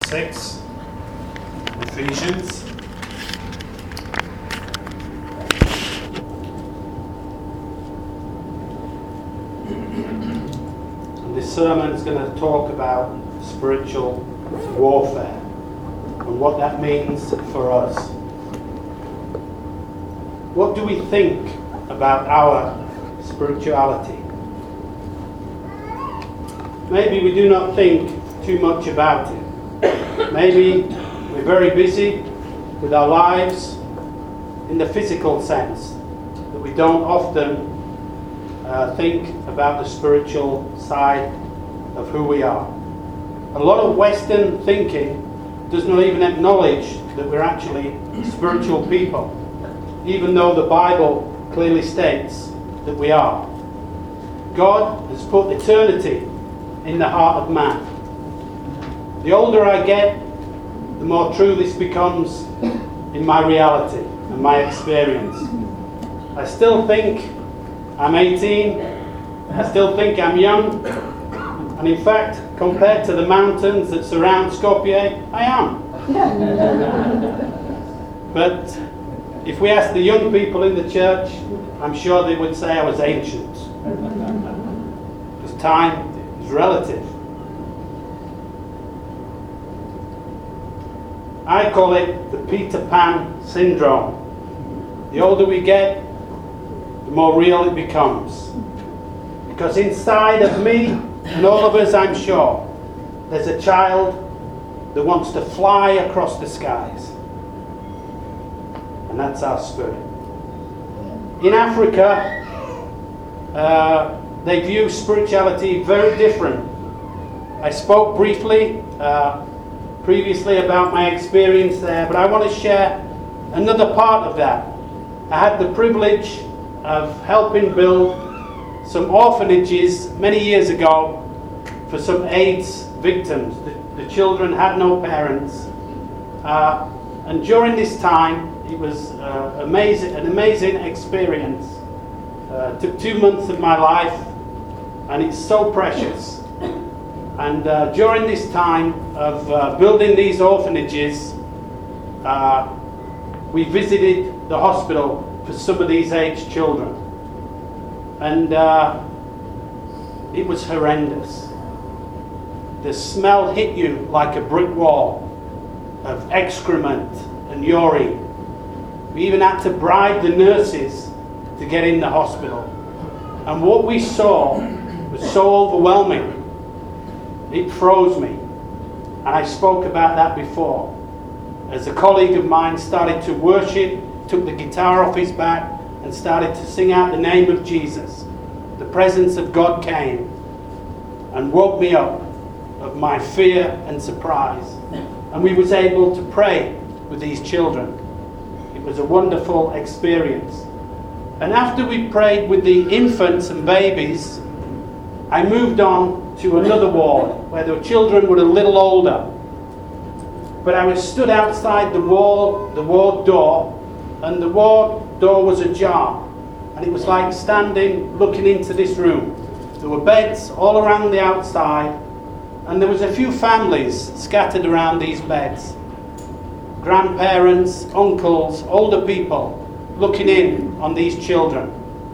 6, Ephesians. And this sermon is going to talk about spiritual warfare and what that means for us. What do we think about our spirituality? Maybe we do not think too much about it. Maybe we're very busy with our lives in the physical sense, that we don't often think about the spiritual side of who we are. A lot of Western thinking does not even acknowledge that we're actually spiritual people, even though the Bible clearly states that we are. God has put eternity in the heart of man. The older I get, the more true this becomes in my reality and my experience. I still think I'm 18, I still think I'm young, and in fact, compared to the mountains that surround Skopje, I am. But if we ask the young people in the church, I'm sure they would say I was ancient. Because time is relative. I call it the Peter Pan syndrome. The older we get, the more real it becomes. Because inside of me, and all of us I'm sure, there's a child that wants to fly across the skies. And that's our spirit. In Africa, they view spirituality very different. I spoke briefly previously about my experience there, but I want to share another part of that. I had the privilege of helping build some orphanages many years ago for some AIDS victims. The children had no parents. And during this time, it was an amazing experience. Took 2 months of my life, and it's so precious. And during this time of building these orphanages, we visited the hospital for some of these aged children. And it was horrendous. The smell hit you like a brick wall of excrement and urine. We even had to bribe the nurses to get in the hospital. And what we saw was so overwhelming. It froze me. And I spoke about that before. As a colleague of mine started to worship, took the guitar off his back and started to sing out the name of Jesus, the presence of God came and woke me up of my fear and surprise. And we was able to pray with these children. It was a wonderful experience. And after we prayed with the infants and babies, I moved on to another ward where the children were a little older. But I was stood outside the ward door, and the ward door was ajar. And it was like standing, looking into this room. There were beds all around the outside, and there was a few families scattered around these beds. Grandparents, uncles, older people looking in on these children.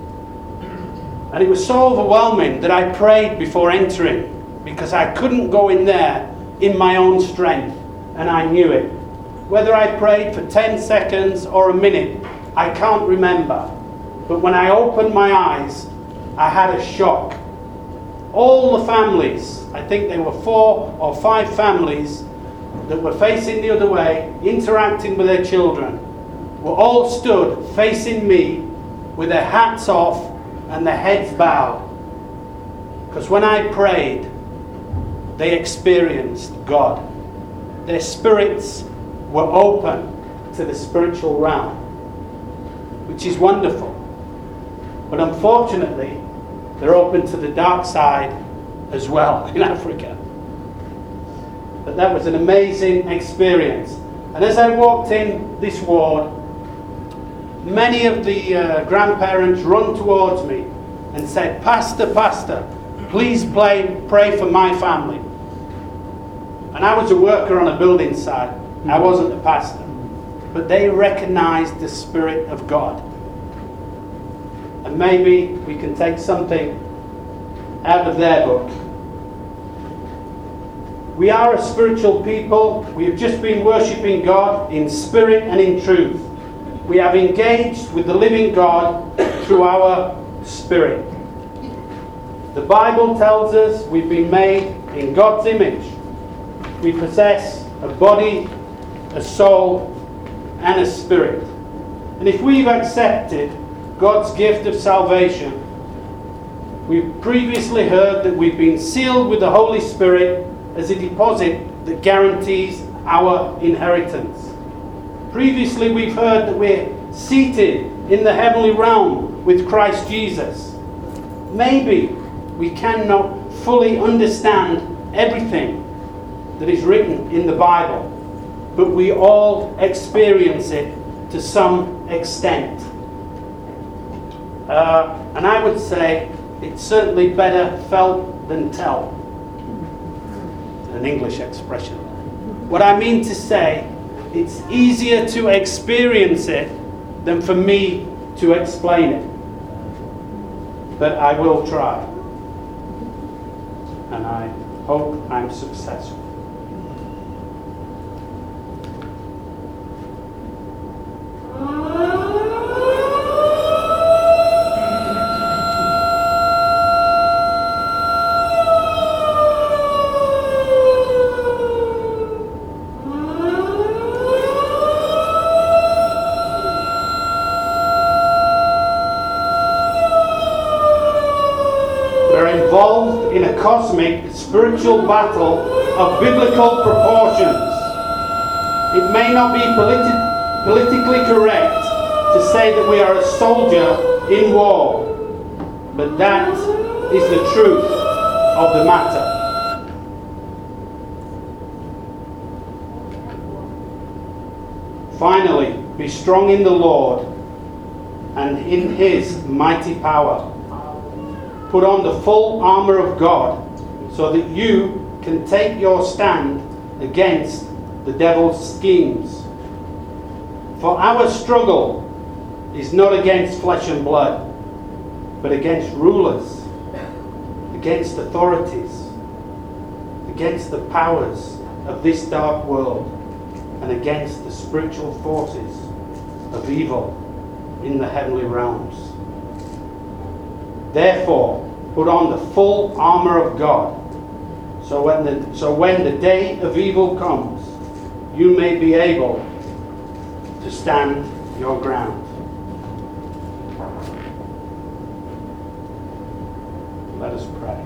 And it was so overwhelming that I prayed before entering, because I couldn't go in there in my own strength, and I knew it. Whether I prayed for 10 seconds or a minute, I can't remember. But when I opened my eyes, I had a shock. All the families, I think there were 4 or 5 families that were facing the other way, interacting with their children, were all stood facing me with their hats off and their heads bowed. Because when I prayed, they experienced God. Their spirits were open to the spiritual realm, which is wonderful. But unfortunately, they're open to the dark side as well in Africa. But that was an amazing experience. And as I walked in this ward, many of the grandparents run towards me and said, Pastor, please pray for my family. And I was a worker on a building site. I wasn't a pastor. But they recognized the Spirit of God. And maybe we can take something out of their book. We are a spiritual people. We have just been worshipping God in spirit and in truth. We have engaged with the living God through our spirit. The Bible tells us we've been made in God's image. We possess a body, a soul, and a spirit. And if we've accepted God's gift of salvation, we've previously heard that we've been sealed with the Holy Spirit as a deposit that guarantees our inheritance. Previously we've heard that we're seated in the heavenly realm with Christ Jesus. Maybe we cannot fully understand everything that is written in the Bible, but we all experience it to some extent. And I would say it's certainly better felt than tell. An English expression. What I mean to say, it's easier to experience it than for me to explain it. But I will try. And I hope I'm successful. Involved in a cosmic spiritual battle of biblical proportions. It may not be politically correct to say that we are a soldier in war, but that is the truth of the matter. Finally, be strong in the Lord and in His mighty power. Put on the full armour of God so that you can take your stand against the devil's schemes. For our struggle is not against flesh and blood, but against rulers, against authorities, against the powers of this dark world, and against the spiritual forces of evil in the heavenly realms. Therefore, put on the full armour of God, so when the day of evil comes, you may be able to stand your ground. Let us pray.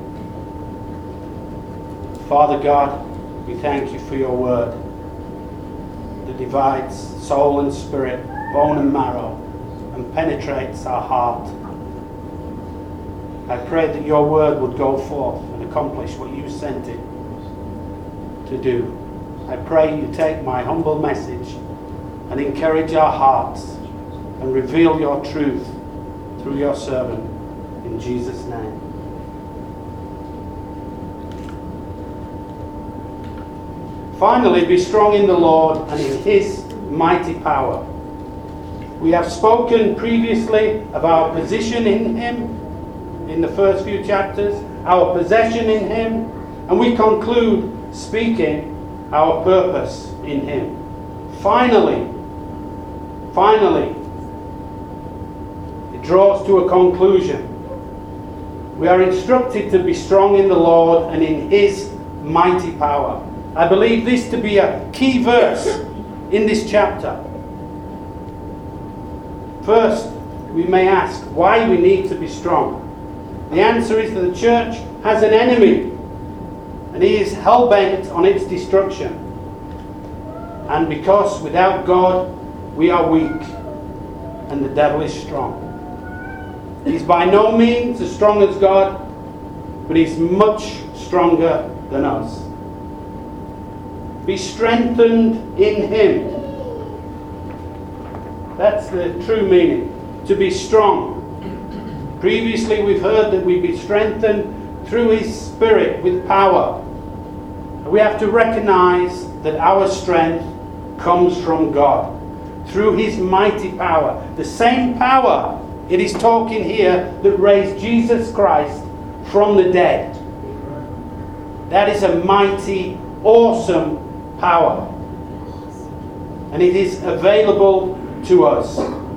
Father God, we thank you for your word that divides soul and spirit, bone and marrow, and penetrates our heart. I pray that your word would go forth and accomplish what you sent it to do. I pray you take my humble message and encourage our hearts and reveal your truth through your servant. In Jesus' name. Finally, be strong in the Lord and in His mighty power. We have spoken previously of our position in Him in the first few chapters, our possession in Him, and we conclude speaking our purpose in Him. Finally, it draws to a conclusion. We are instructed to be strong in the Lord and in His mighty power. I believe this to be a key verse in this chapter. First, we may ask why we need to be strong. The answer is that the church has an enemy, and he is hell-bent on its destruction. And because without God we are weak, and the devil is strong. He's by no means as strong as God, but he's much stronger than us. Be strengthened in Him. That's the true meaning. To be strong. Previously we've heard that we be strengthened through His Spirit with power. We have to recognize that our strength comes from God through his mighty power. The same power it is talking here that raised Jesus Christ from the dead. That is a mighty, awesome power. And it is available to us.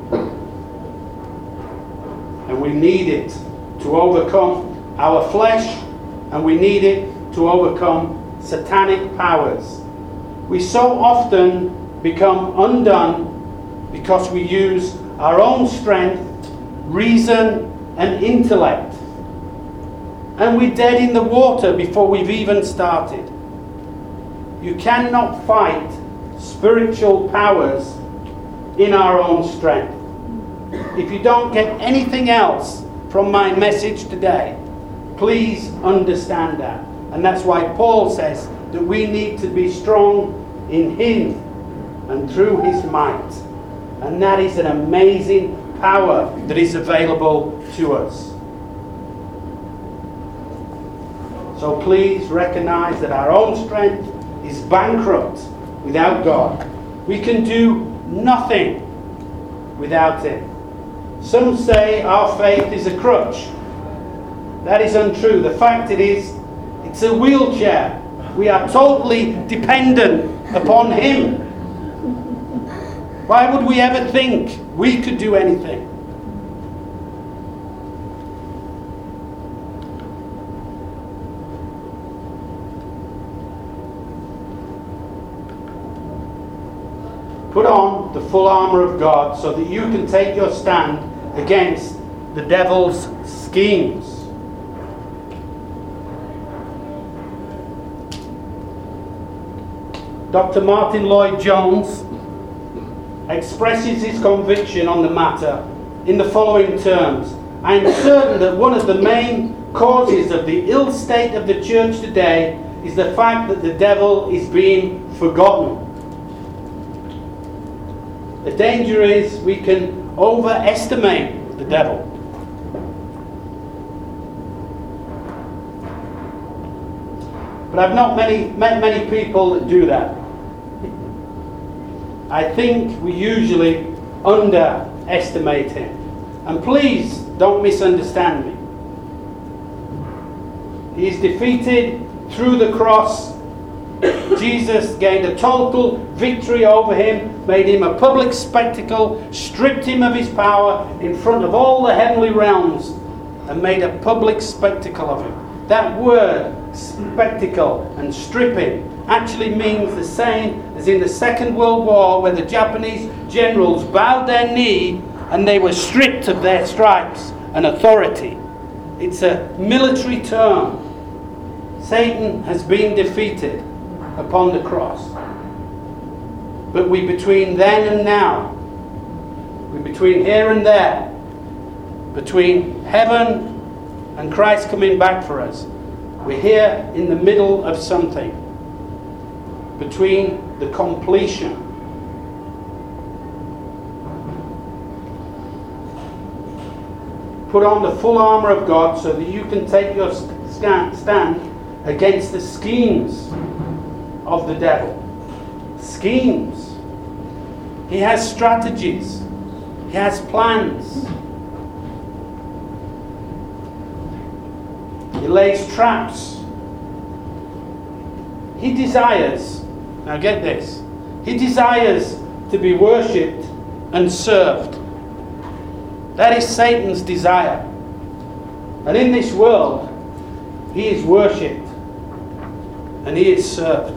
And we need it to overcome our flesh, and we need it to overcome satanic powers. We so often become undone because we use our own strength, reason, and intellect. And we're dead in the water before we've even started. You cannot fight spiritual powers in our own strength. If you don't get anything else from my message today, please understand that. And that's why Paul says that we need to be strong in him and through his might. And that is an amazing power that is available to us. So please recognize that our own strength is bankrupt without God. We can do nothing without him. Some say our faith is a crutch. That is untrue. The fact is, it's a wheelchair. We are totally dependent upon him. Why would we ever think we could do anything? Put on the full armour of God so that you can take your stand against the devil's schemes. Dr. Martin Lloyd-Jones expresses his conviction on the matter in the following terms. I am certain that one of the main causes of the ill state of the church today is the fact that the devil is being forgotten. The danger is we can overestimate the devil. But I've not met many people that do that. I think we usually underestimate him. And please don't misunderstand me. He is defeated through the cross. Jesus gained a total victory over him, made him a public spectacle, stripped him of his power in front of all the heavenly realms, and made a public spectacle of him. That word, spectacle and stripping, actually means the same as in the Second World War, where the Japanese generals bowed their knee and they were stripped of their stripes and authority. It's a military term. Satan has been defeated upon the cross. But we between then and now, we between here and there, between heaven and Christ coming back for us, we're here in the middle of something. Between the completion. Put on the full armour of God so that you can take your stand against the schemes of the devil. Schemes. He has strategies. He has plans. He lays traps. He desires, now get this, he desires to be worshipped and served. That is Satan's desire. And in this world, he is worshipped and he is served.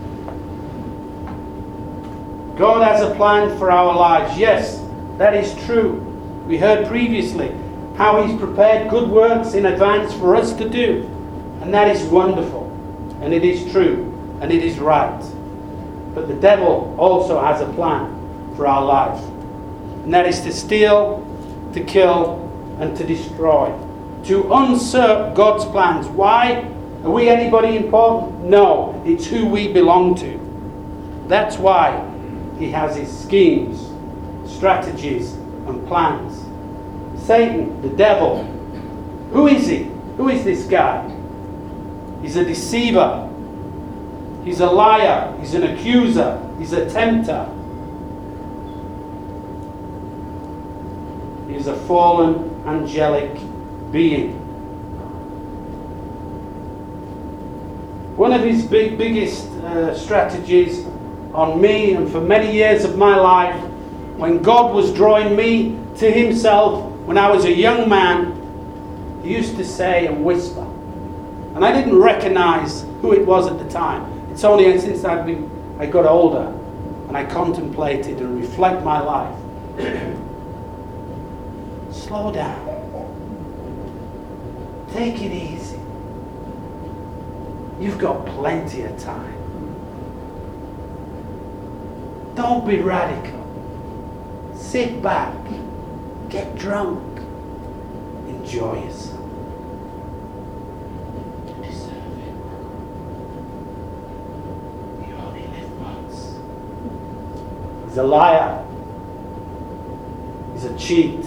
God has a plan for our lives. Yes, that is true. We heard previously how he's prepared good works in advance for us to do. And that is wonderful. And it is true. And it is right. But the devil also has a plan for our life. And that is to steal, to kill, and to destroy. To usurp God's plans. Why? Are we anybody important? No. It's who we belong to. That's why he has his schemes, strategies, and plans. Satan, the devil, who is he? Who is this guy? He's a deceiver. He's a liar. He's an accuser. He's a tempter. He's a fallen angelic being. One of his biggest strategies on me and for many years of my life, when God was drawing me to himself when I was a young man, he used to say and whisper. And I didn't recognize who it was at the time. It's only since I got older and I contemplated and reflect my life. Slow down. Take it easy. You've got plenty of time. Don't be radical. Sit back. Get drunk. Enjoy yourself. You deserve it. You only live once. He's a liar. He's a cheat.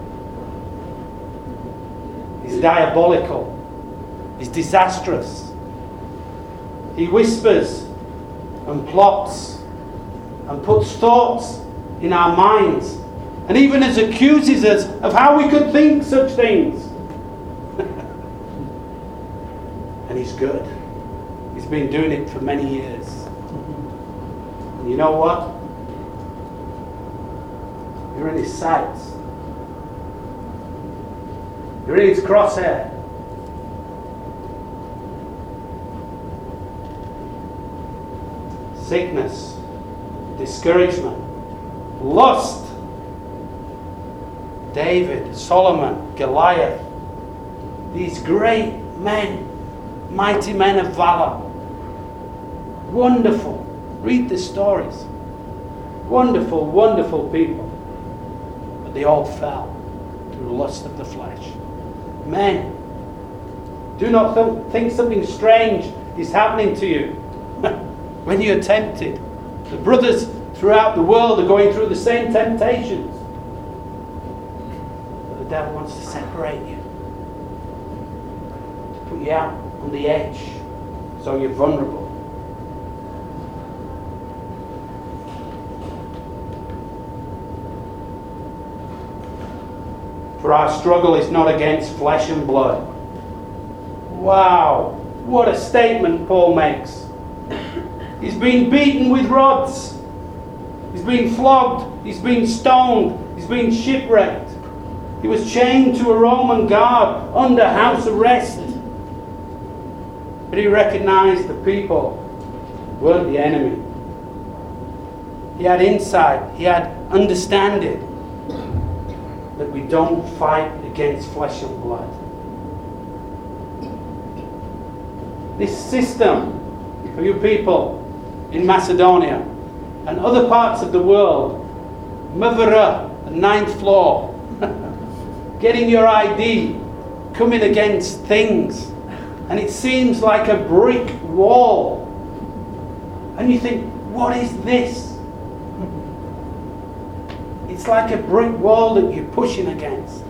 He's diabolical. He's disastrous. He whispers and plots and puts thoughts in our minds, and even accuses us of how we could think such things. And he's good. He's been doing it for many years. And you know what? You're in his sights. You're in his crosshair. Sickness, discouragement, lust, David, Solomon, Goliath, these great men, mighty men of valor. Wonderful. Read the stories. Wonderful, wonderful people. But they all fell through the lust of the flesh. Men, do not think something strange is happening to you when you're tempted. The brothers throughout the world are going through the same temptations. But the devil wants to separate you, to put you out on the edge so you're vulnerable. For our struggle is not against flesh and blood. Wow, what a statement Paul makes. He's been beaten with rods. He's been flogged. He's been stoned. He's been shipwrecked. He was chained to a Roman guard under house arrest. But he recognized the people weren't the enemy. He had insight. He had understanding that we don't fight against flesh and blood. This system for you people in Macedonia and other parts of the world, Mavara, the 9th floor, getting your ID, coming against things, and it seems like a brick wall. And you think, what is this? It's like a brick wall that you're pushing against.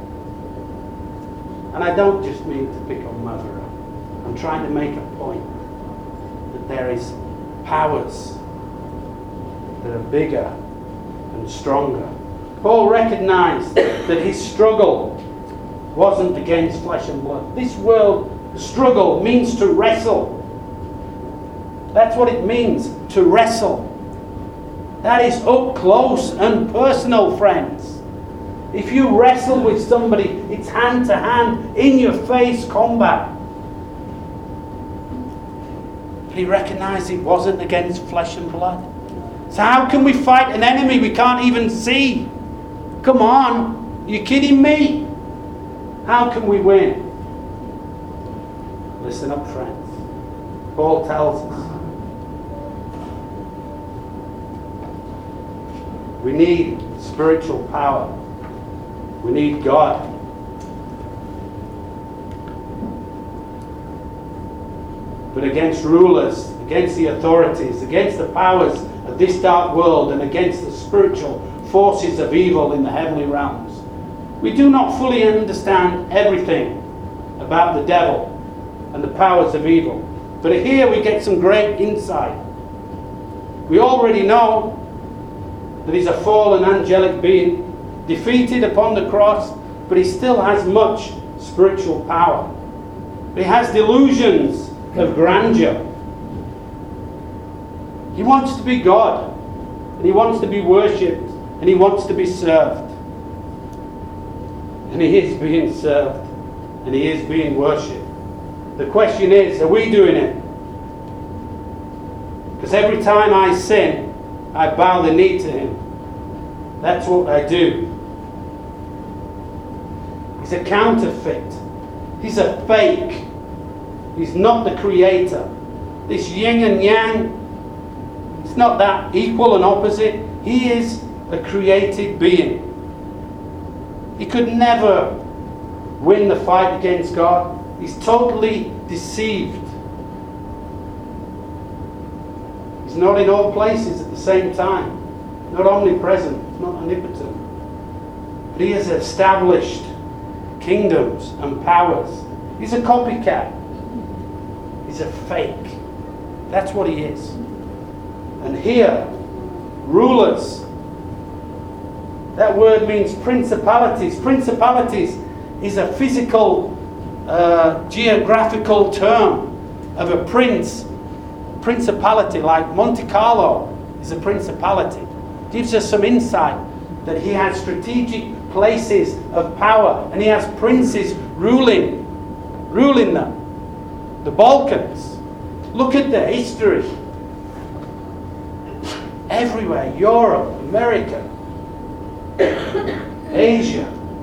And I don't just mean to pick on Mavara. I'm trying to make a point that there is powers that are bigger and stronger. Paul recognized that his struggle wasn't against flesh and blood. This world struggle means to wrestle. That's what it means, to wrestle. That is up close and personal, friends. If you wrestle with somebody, it's hand to hand, in your face combat. But he recognized it wasn't against flesh and blood. So how can we fight an enemy we can't even see? Come on, are you kidding me? How can we win? Listen up, friends. Paul tells us we need spiritual power. We need God. But against rulers, against the authorities, against the powers of this dark world, and against the spiritual forces of evil in the heavenly realms, we do not fully understand everything about the devil and the powers of evil. But here we get some great insight. We already know that he's a fallen angelic being, defeated upon the cross, but he still has much spiritual power. But he has delusions of grandeur. He wants to be God, and he wants to be worshipped, and he wants to be served. And he is being served, and he is being worshipped. The question is, are we doing it? Because every time I sin, I bow the knee to him. That's what I do. He's a counterfeit. He's a fake. He's not the creator. This yin and yang, it's not that equal and opposite. He is a created being. He could never win the fight against God. He's totally deceived. He's not in all places at the same time. Not omnipresent, not omnipotent. But he has established kingdoms and powers. He's a copycat. He's a fake. That's what he is. And here, rulers. That word means principalities. Principalities is a physical, geographical term of a prince. Principality, like Monte Carlo is a principality. Gives us some insight that he has strategic places of power, and he has princes ruling them. The Balkans. Look at the history. Everywhere, Europe, America, Asia,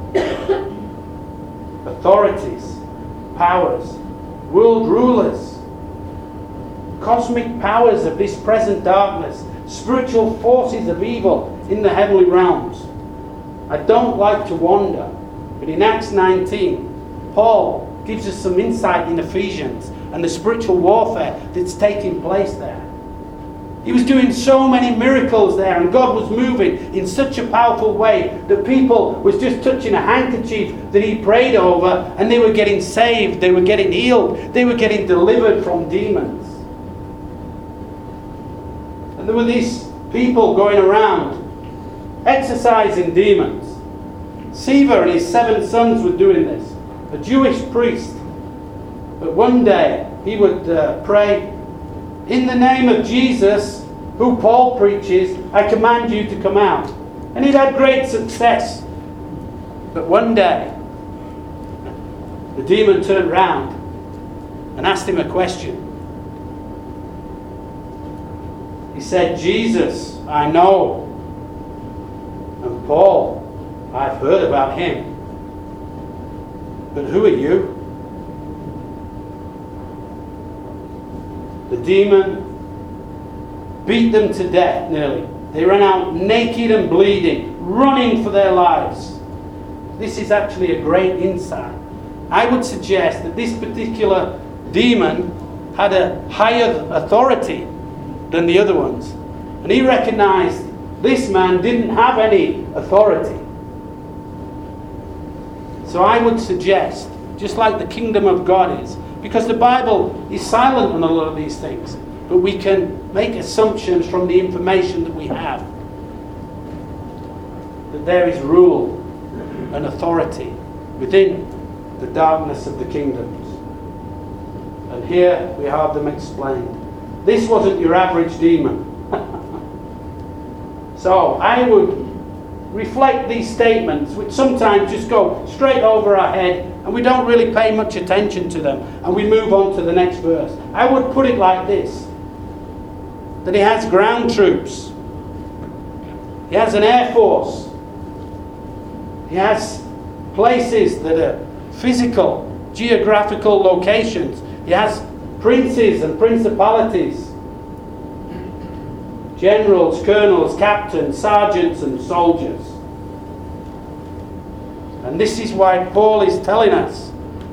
authorities, powers, world rulers, cosmic powers of this present darkness, spiritual forces of evil in the heavenly realms. I don't like to wander, but in Acts 19, Paul gives us some insight in Ephesians and the spiritual warfare that's taking place there. He was doing so many miracles there, and God was moving in such a powerful way that people was just touching a handkerchief that he prayed over, and they were getting saved, they were getting healed, they were getting delivered from demons. And there were these people going around exorcising demons. Sceva and his 7 sons were doing this. A Jewish priest. But one day he would pray, "In the name of Jesus, who Paul preaches, I command you to come out." And he'd had great success. But one day, the demon turned round and asked him a question. He said, "Jesus, I know. And Paul, I've heard about him. But who are you?" The demon beat them to death nearly. They ran out naked and bleeding, running for their lives. This is actually a great insight. I would suggest that this particular demon had a higher authority than the other ones. And he recognized this man didn't have any authority. So I would suggest, just like the kingdom of God is, because the Bible is silent on a lot of these things, but we can make assumptions from the information that we have, that there is rule and authority within the darkness of the kingdoms. And here we have them explained. This wasn't your average demon. So I would reflect these statements, which sometimes just go straight over our head and we don't really pay much attention to them, and we move on to the next verse. I would put it like this: that he has ground troops, he has an air force, he has places that are physical, geographical locations, he has princes and principalities, generals, colonels, captains, sergeants and soldiers. And this is why Paul is telling us,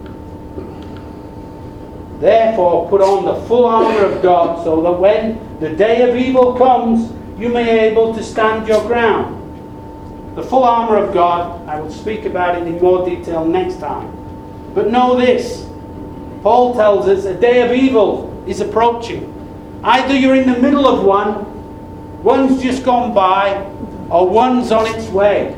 therefore put on the full armour of God, so that when the day of evil comes, you may be able to stand your ground. The full armour of God, I will speak about it in more detail next time. But know this, Paul tells us a day of evil is approaching. Either you're in the middle of one, one's just gone by, or one's on its way.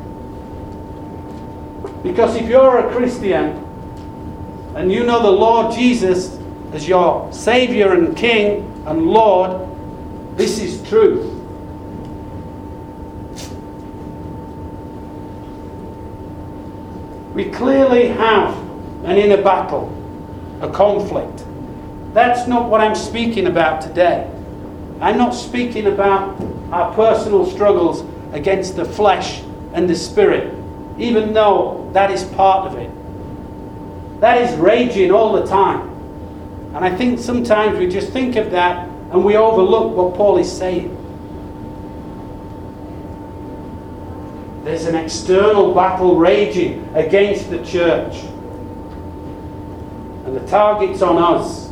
Because if you're a Christian and you know the Lord Jesus as your Saviour and King and Lord, this is truth. We clearly have an inner battle, a conflict. That's not what I'm speaking about today. I'm not speaking about our personal struggles against the flesh and the spirit, even though that is part of it. That is raging all the time. And I think sometimes we just think of that and we overlook what Paul is saying. There's an external battle raging against the church. And the target's on us.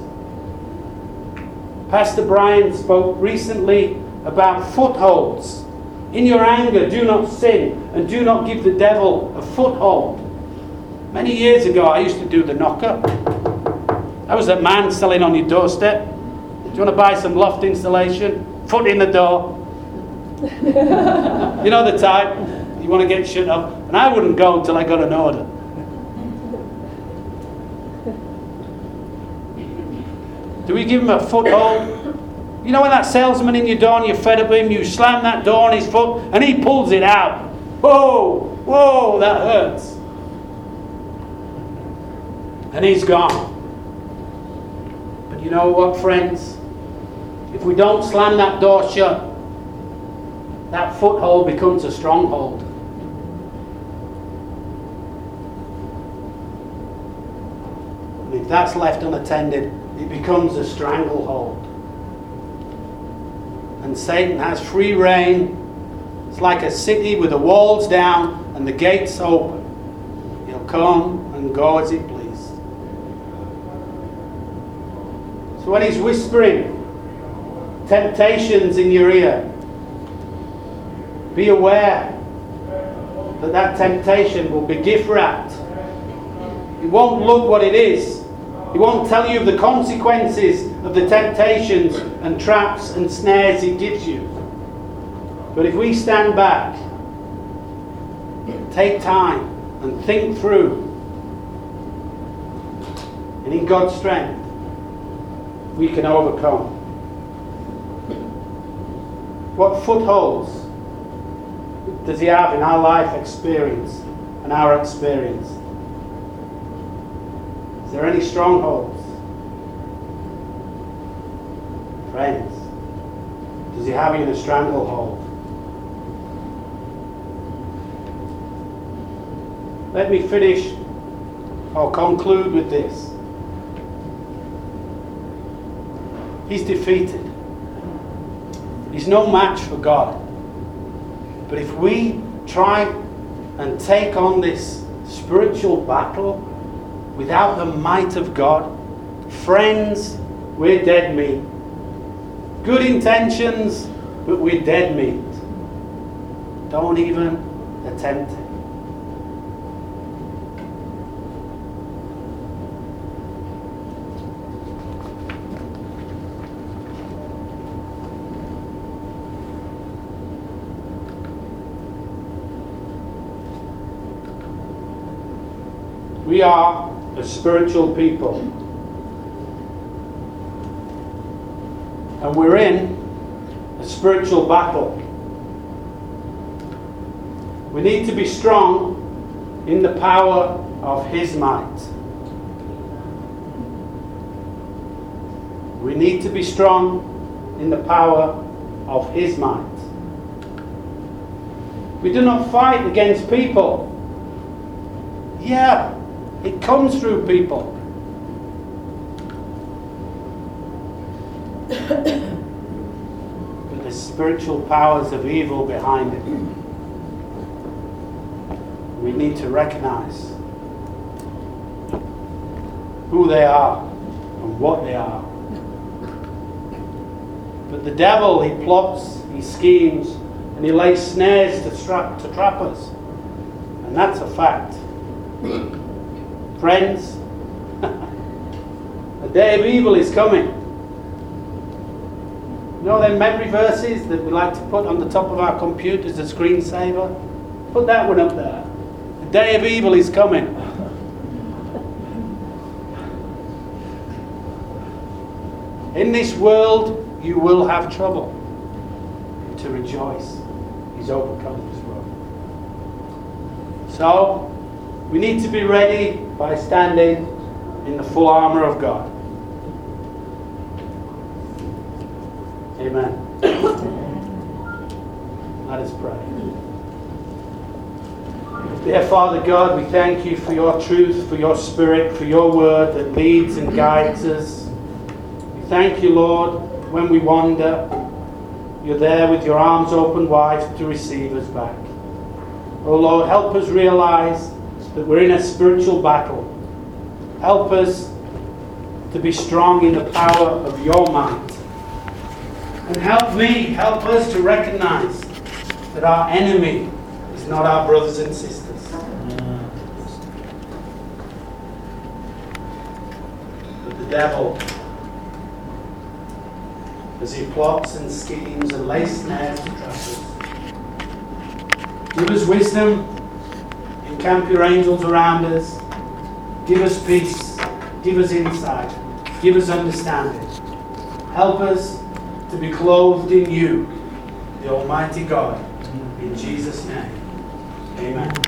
Pastor Brian spoke recently about footholds. In your anger, do not sin, and do not give the devil a foothold. Many years ago, I used to do the knocker. I was that man selling on your doorstep. Do you want to buy some loft insulation? Foot in the door. You know the type. You want to get shut up. And I wouldn't go until I got an order. Do we give him a foothold? You know when that salesman in your door and you're fed up with him, you slam that door on his foot and he pulls it out. Whoa, whoa, that hurts. And he's gone. But you know what, friends? If we don't slam that door shut, that foothold becomes a stronghold. And if that's left unattended, it becomes a stranglehold. And Satan has free reign. It's like a city with the walls down and the gates open. He'll come and go as he pleases. So when he's whispering temptations in your ear, be aware that that temptation will be gift wrapped. It won't look what it is. He won't tell you of the consequences of the temptations and traps and snares he gives you. But if we stand back, take time and think through, and in God's strength, we can overcome. What footholds does he have in our life experience and our experience? Is there any strongholds? Friends, does he have you in a stranglehold? Let me finish or conclude with this. He's defeated. He's no match for God. But if we try and take on this spiritual battle without the might of God, friends, we're dead meat. Good intentions, but we're dead meat. Don't even attempt it. We are a spiritual people. And we're in a spiritual battle. We need to be strong in the power of His might. We need to be strong in the power of His might. We do not fight against people. Yeah, it comes through people. But there's spiritual powers of evil behind it. We need to recognize who they are and what they are. But the devil, he plots, he schemes, and he lays snares to trap us. And that's a fact. Friends, the day of evil is coming. You know them memory verses that we like to put on the top of our computers as a screensaver? Put that one up there. The day of evil is coming. In this world you will have trouble. To rejoice. He's overcome this world. So, we need to be ready by standing in the full armour of God. Amen. Let us pray. Dear Father God, we thank you for your truth, for your Spirit, for your word that leads and guides us. We thank you, Lord, when we wander, you're there with your arms open wide to receive us back. Oh Lord, help us realize that we're in a spiritual battle. Help us to be strong in the power of your might. And help us to recognize that our enemy is not our brothers and sisters. But the devil, as he plots and schemes and lays snares to trap us. Give us wisdom, encamp your angels around us, give us peace, give us insight, give us understanding. Help us to be clothed in you, the Almighty God, in Jesus' name. Amen.